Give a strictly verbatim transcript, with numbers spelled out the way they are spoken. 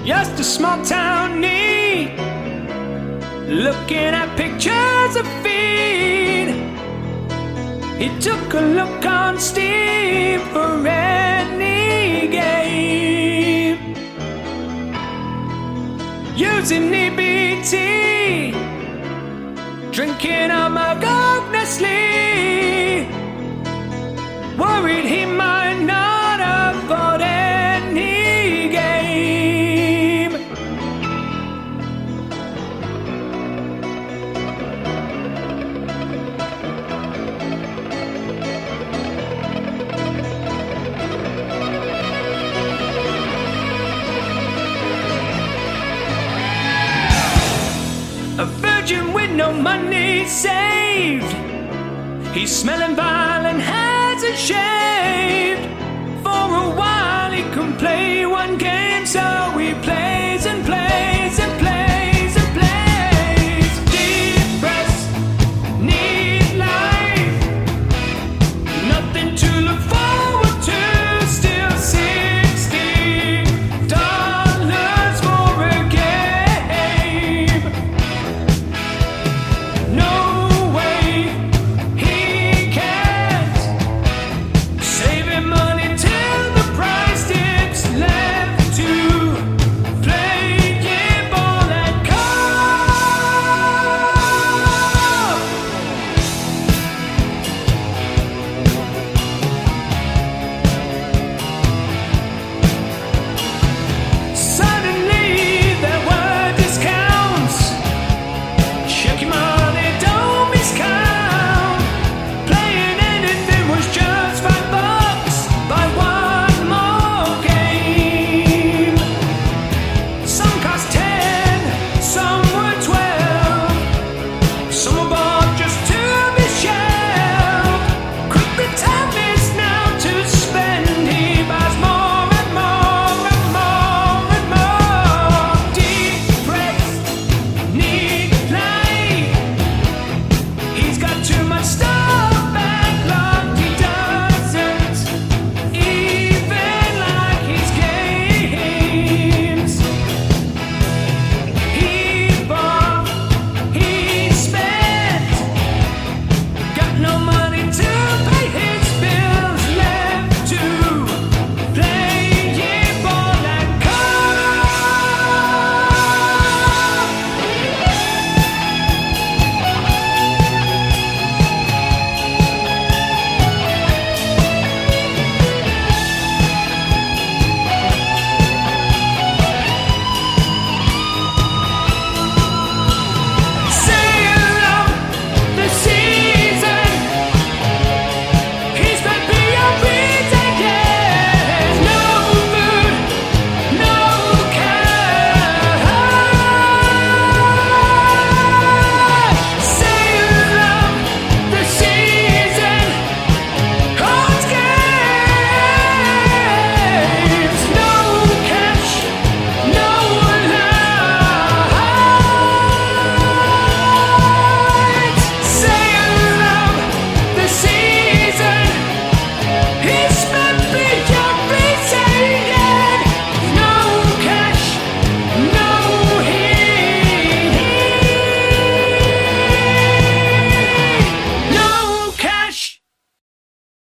just a small town need, looking at pictures of feed. He took a look on Steam for any game, using E B T, drinking a mug of Nestle, worried he might not afford any game. A virgin with no money saved, he's smelling vile and hasn't shaved.